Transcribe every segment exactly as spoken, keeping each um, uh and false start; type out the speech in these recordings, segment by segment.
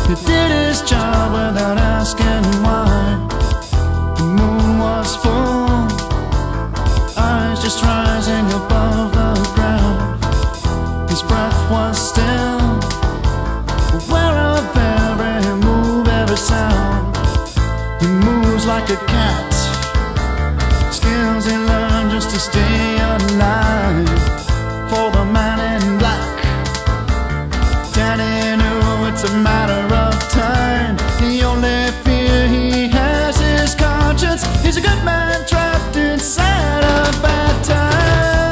He did his job without asking why. The moon was full, eyes just rising above the ground. His breath was still, aware of every move, every sound. He moves like a cat, skills he learned just to stay alive. For the man in black, Danny knew it's a matter of time. The only fear he has is conscience. He's a good man trapped inside a bad time.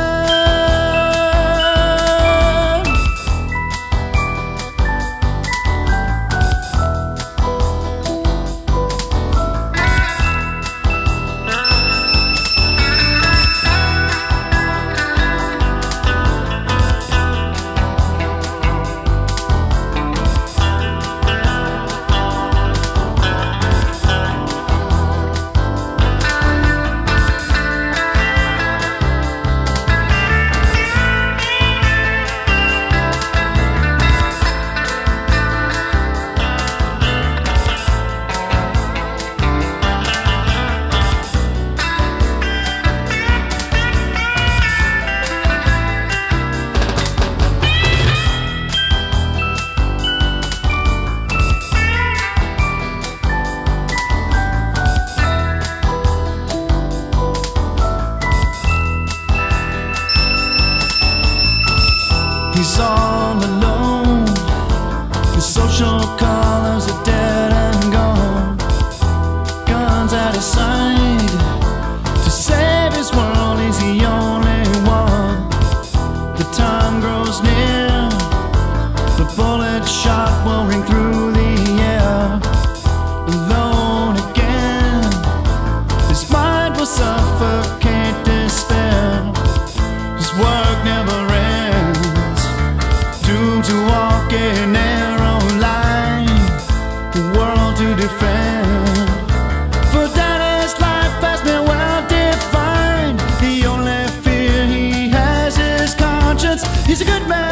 He's all alone, his social colors are dead and gone. Guns at his side, to save his world he's the only one. The time grows near, the bullet shot will ring through the air. Alone again, his mind will suffocate despair. His work never ends, doomed to walk a narrow line, the world to defend. For Danny's life has been well defined. The only fear he has is conscience. He's a good man.